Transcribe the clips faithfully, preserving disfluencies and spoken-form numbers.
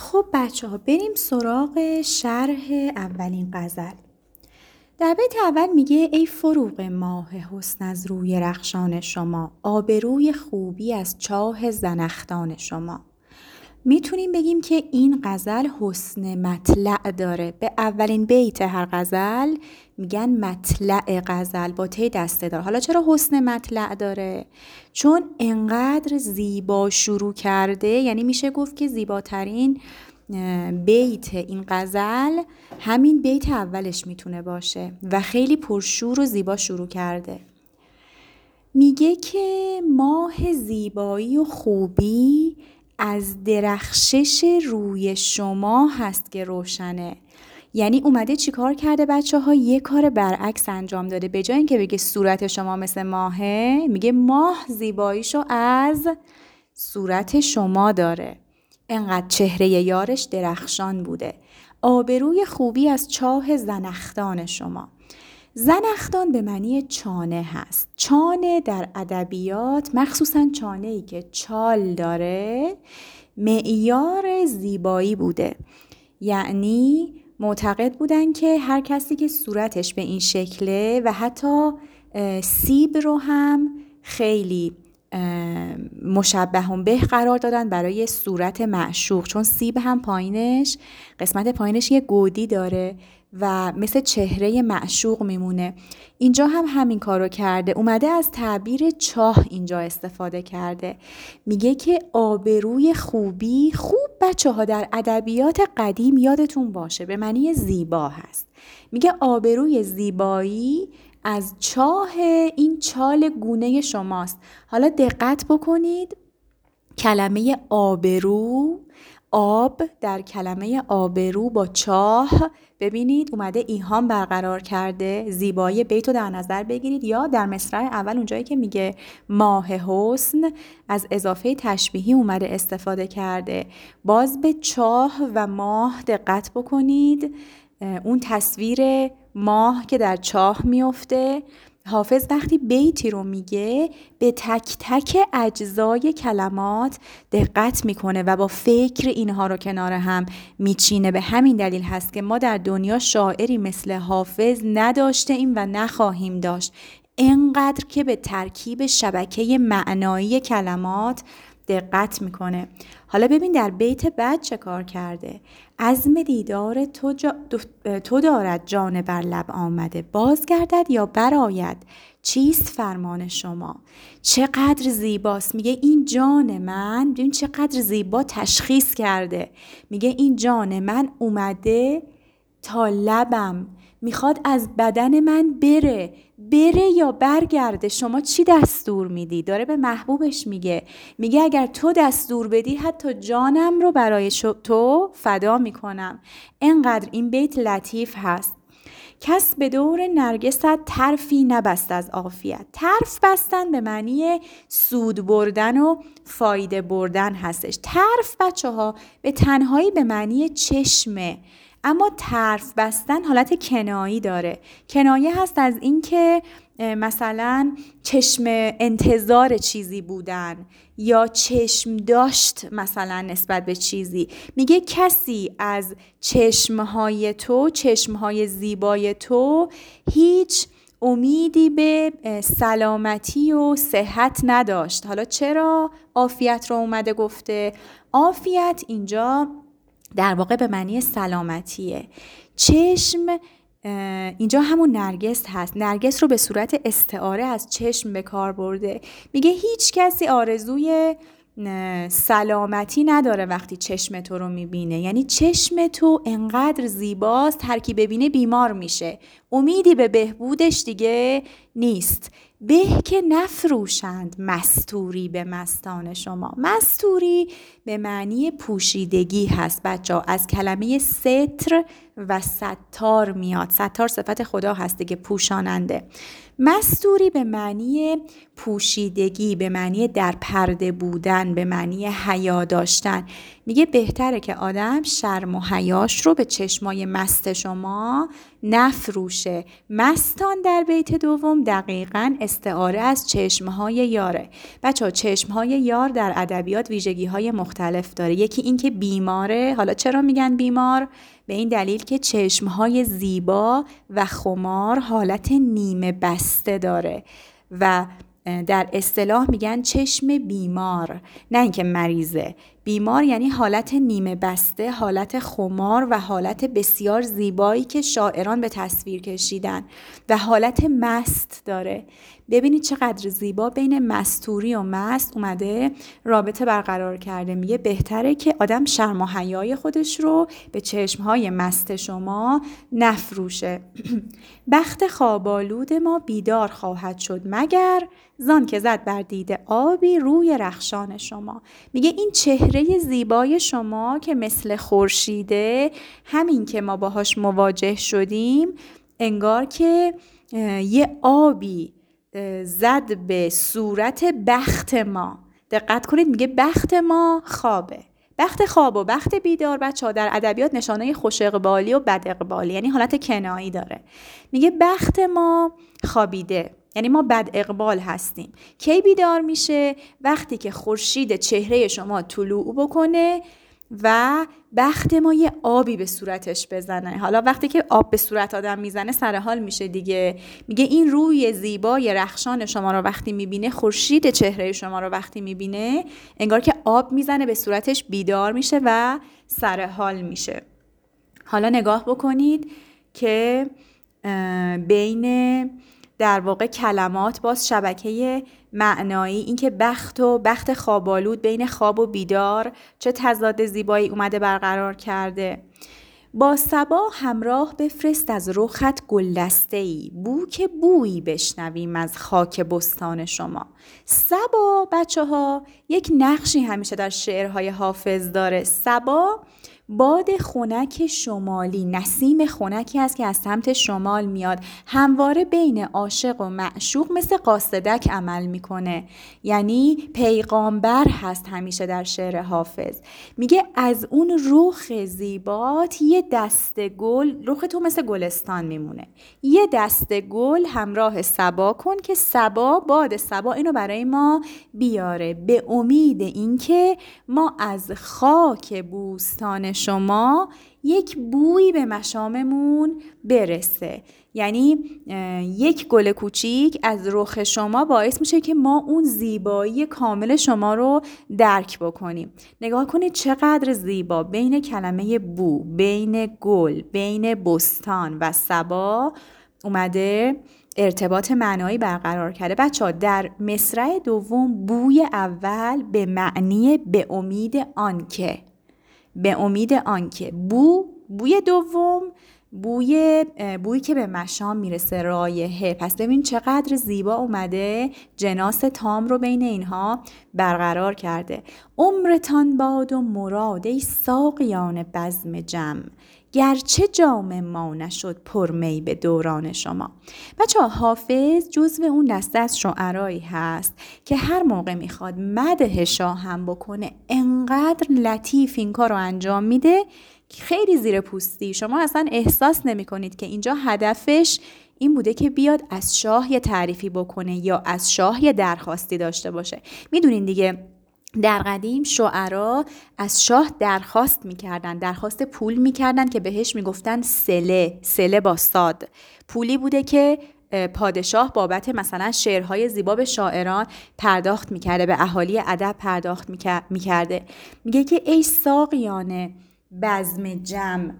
خب بچه ها بریم سراغ شرح اولین غزل. در بیت اول میگه ای فروغ ماه حسن از روی رخشان شما، آبروی خوبی از چاه زنخدان شما. میتونیم بگیم که این غزل حسن مطلع داره. به اولین بیت هر غزل میگن مطلع غزل با ته دسته دار. حالا چرا حسن مطلع داره؟ چون انقدر زیبا شروع کرده، یعنی میشه گفت که زیباترین بیت این غزل همین بیت اولش میتونه باشه و خیلی پرشور و زیبا شروع کرده. میگه که ماه زیبایی و خوبی از درخشش روی شما هست که روشنه. یعنی اومده چی کار کرده بچه ها؟ یه کار برعکس انجام داده. به جای اینکه بگه صورت شما مثل ماهه، میگه ماه زیباییشو از صورت شما داره. انقدر چهره یارش درخشان بوده. آبروی خوبی از چاه زنخدان شما. زنخدان به معنی چانه هست. چانه در ادبیات، مخصوصاً چانه‌ای که چال داره، معیار زیبایی بوده. یعنی معتقد بودن که هر کسی که صورتش به این شکله و حتی سیب رو هم خیلی مشبه به قرار دادن برای صورت معشوق، چون سیب هم پایینش، قسمت پایینش یه گودی داره و مثل چهره معشوق میمونه. اینجا هم همین کارو کرده. اومده از تعبیر چاه اینجا استفاده کرده. میگه که آبروی خوبی، خوب بچه ها در ادبیات قدیم یادتون باشه به معنی زیبا هست. میگه آبروی زیبایی از چاه این چال گونه شماست. حالا دقت بکنید، کلمه آبرو، آب در کلمه آبرو با چاه، ببینید اومده ایهام برقرار کرده. زیبایی بیتو در نظر بگیرید، یا در مصرع اول اونجایی که میگه ماه حسن از اضافه تشبیهی اومده استفاده کرده. باز به چاه و ماه دقت بکنید، اون تصویر ماه که در چاه میفته. حافظ وقتی بیتی رو میگه به تک تک اجزای کلمات دقت میکنه و با فکر اینها رو کنار هم میچینه. به همین دلیل هست که ما در دنیا شاعری مثل حافظ نداشته ایم و نخواهیم داشت، انقدر که به ترکیب شبکه معنایی کلمات دقت میکنه. حالا ببین در بیت بعد چه کار کرده. عزم دیدار تو, جا... تو دارد جان بر لب آمده، بازگردد یا برآید چیست فرمان شما. چقدر زیباست. میگه این جان من، ببین چقدر زیبا تشخیص کرده. میگه این جان من اومده تا لبم، میخواد از بدن من بره بره یا برگرده، شما چی دستور میدی؟ داره به محبوبش میگه. میگه اگر تو دستور بدی حتی جانم رو برای تو فدا میکنم. انقدر این بیت لطیف هست. کس به دور نرگست طرفی نبست از عافیت. طرف بستن به معنی سود بردن و فایده بردن هستش. طرف بچه ها به تنهایی به معنی چشمه، اما طرف بستن حالت کنایی داره. کنایه هست از این که مثلا چشم انتظار چیزی بودن یا چشم داشت مثلا نسبت به چیزی. میگه کسی از چشمهای تو، چشمهای زیبای تو، هیچ امیدی به سلامتی و صحت نداشت. حالا چرا عافیت رو اومده گفته؟ عافیت اینجا در واقع به معنی سلامتیه. چشم اینجا همون نرگس هست. نرگس رو به صورت استعاره از چشم به کار برده. میگه هیچ کسی آرزوی سلامتی نداره وقتی چشم تو رو میبینه. یعنی چشم تو انقدر زیباست هر کی ببینه بیمار میشه، امیدی به بهبودش دیگه نیست. به که نفروشند مستوری به مستان شما. مستوری به معنی پوشیدگی هست بچه ها. از کلمه ستر و ستار میاد. ستار صفت خدا هست دیگه، پوشاننده. مستوری به معنی پوشیدگی، به معنی در پرده بودن، به معنی حیا داشتن. میگه بهتره که آدم شرم و حیاش رو به چشمای مست شما نفروشه. مستان در بیت دوم دقیقاً استعاره از چشمهای یاره. بچه ها چشمهای یار در ادبیات ویژگی‌های مختلف داره. یکی این که بیماره. حالا چرا میگن بیمار؟ به این دلیل که چشمهای زیبا و خمار حالت نیمه بسته داره و در اصطلاح میگن چشم بیمار، نه اینکه مریضه. بیمار یعنی حالت نیمه بسته، حالت خمار و حالت بسیار زیبایی که شاعران به تصویر کشیدن و حالت مست داره. ببینید چقدر زیبا بین مستوری و مست اومده رابطه برقرار کرده. میگه بهتره که آدم شرم و حیای خودش رو به چشمهای مست شما نفروشه. بخت خوابالود ما بیدار خواهد شد مگر زان که زد بر دیده آبی روی رخشان شما. میگه این چهره زیبای شما که مثل خورشیده، همین که ما باهاش مواجه شدیم انگار که یه آبی زد به صورت بخت ما. دقت کنید میگه بخت ما خوابه. بخت خواب و بخت بیدار بچه‌ها در ادبیات نشانه خوش اقبالی و بد اقبالی، یعنی حالت کنایی داره. میگه بخت ما خوابیده، یعنی ما بد اقبال هستیم. کی بیدار میشه؟ وقتی که خورشید چهره شما طلوع بکنه و بخت ما یه آبی به صورتش بزنه. حالا وقتی که آب به صورت آدم میزنه سر حال میشه دیگه. میگه این روی زیبای رخشان شما رو وقتی میبینه، خورشید چهره شما رو وقتی میبینه، انگار که آب میزنه به صورتش، بیدار میشه و سر حال میشه. حالا نگاه بکنید که بین در واقع کلمات باز شبکه معنایی، این که بخت و بخت خوابالود، بین خواب و بیدار چه تضاد زیبایی اومده برقرار کرده. با صبا همراه بفرست از رخت گلدسته‌ای، بو که بویی بشنویم از خاک بستان شما. صبا بچه ها یک نقشی همیشه در شعرهای حافظ داره. صبا باد خنک شمالی، نسیم خنکی است که از سمت شمال میاد، همواره بین عاشق و معشوق مثل قاصدک عمل میکنه، یعنی پیغامبر هست همیشه در شعر حافظ. میگه از اون رخ زیبات یه دسته گل، رخ تو مثل گلستان میمونه، یه دسته گل همراه صبا کن که صبا، باد صبا اینو برای ما بیاره، به امید اینکه ما از خاک بوستان شما یک بویی به مشاممون برسه. یعنی یک گل کوچیک از رخ شما باعث میشه که ما اون زیبایی کامل شما رو درک بکنیم. نگاه کنید چقدر زیبا بین کلمه بو، بین گل، بین بستان و صبا اومده ارتباط معنایی برقرار کرده. بچه ها در مصرع دوم بوی اول به معنی به امید آنکه، به امید آنکه، بو بوی دوم بوی بویی که به مشام میرسه، رایحه. پس ببین چقدر زیبا اومده جناس تام رو بین اینها برقرار کرده. عمرتان باد و مراد ای ساقیان بزم جم، گرچه جام ما نشد پرمی به دوران شما. بچه ها حافظ جزو اون دسته از شعرایی هست که هر موقع میخواد مدح شاه هم بکنه انقدر لطیف این کار رو انجام میده که خیلی زیر پوستی، شما اصلا احساس نمی کنید که اینجا هدفش این بوده که بیاد از شاه یه تعریفی بکنه یا از شاه یه درخواستی داشته باشه. میدونین دیگه در قدیم شعرا از شاه درخواست میکردن، درخواست پول میکردن که بهش میگفتن سله، سله با صاد. پولی بوده که پادشاه بابت مثلا شعرهای زیبا به شاعران پرداخت میکرده، به اهالی ادب پرداخت میکرده. میگه که ای ساقیان بزم جم،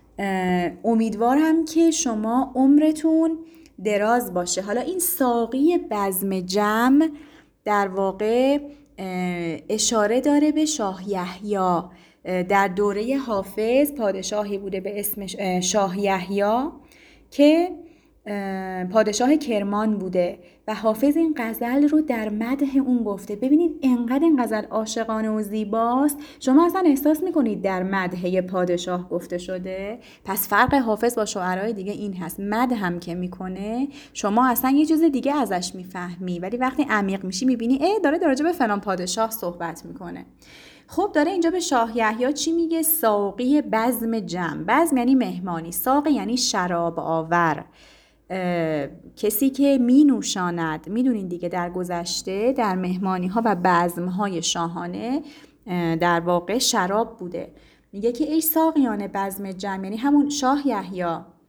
امیدوارم که شما عمرتون دراز باشه. حالا این ساقی بزم جم در واقع اشاره داره به شاه یحیی. در دوره حافظ پادشاهی بوده به اسم شاه یحیی که پادشاه کرمان بوده و حافظ این غزل رو در مدح اون گفته. ببینید انقدر این غزل عاشقانه و زیباست، شما اصلا احساس میکنید در مدح پادشاه گفته شده. پس فرق حافظ با شعرهای دیگه این هست، مدح هم که میکنه شما اصلا یه چیز دیگه ازش میفهمی، ولی وقتی عمیق میشی میبینی ای داره در راجع به فلان پادشاه صحبت میکنه. خب داره اینجا به شاه یحیی چی میگه؟ ساقی بزم جمع. بزم یعنی مهمانی، ساقی یعنی شراب آور، کسی که می نوشاند. میدونین دیگه در گذشته در مهمانی ها و بزم های شاهانه در واقع شراب بوده. میگه که ای ساقیان بزم جمع، یعنی همون شاه یحیی،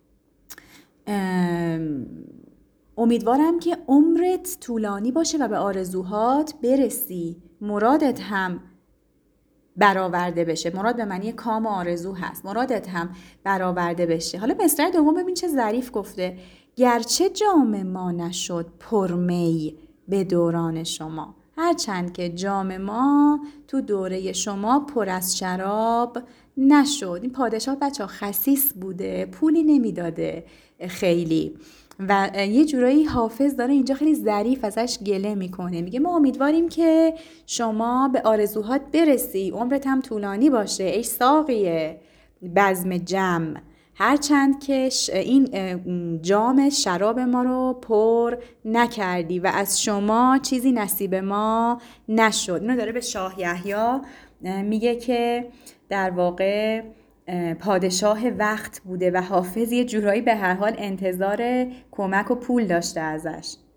امیدوارم که عمرت طولانی باشه و به آرزوهات برسی، مرادت هم برآورده بشه. مراد به معنی کام و آرزو هست، مرادت هم برآورده بشه. حالا مصرع دوم ببین چه ظریف گفته، گرچه جام ما نشد پرمی به دوران شما. هرچند که جام ما تو دوره شما پر از شراب نشد. این پادشاه بچه خسیس بوده، پولی نمیداده خیلی، و یه جورایی حافظ داره اینجا خیلی ظریف ازش گله میکنه. میگه ما امیدواریم که شما به آرزوهات برسی، عمرت هم طولانی باشه ای ساقی بزم جمع، هرچند که این جام شراب ما رو پر نکردی و از شما چیزی نصیب ما نشد. اینو داره به شاه یحیی میگه که در واقع پادشاه وقت بوده و حافظ یه جورایی به هر حال انتظار کمک و پول داشته ازش.